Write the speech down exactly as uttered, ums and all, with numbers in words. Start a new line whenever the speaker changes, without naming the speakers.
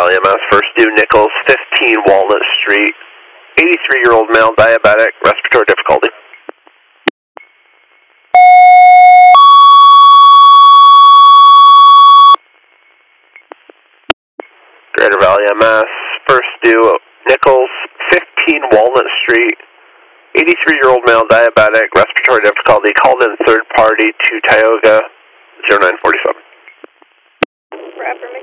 Valley M S, first due Nichols, fifteen Walnut Street, eighty-three-year-old male, diabetic, respiratory difficulty. Greater Valley M S, first due Nichols, fifteen Walnut Street, eighty-three-year-old male, diabetic, respiratory difficulty, called in third party to Tioga, zero nine four seven.
For affirmation.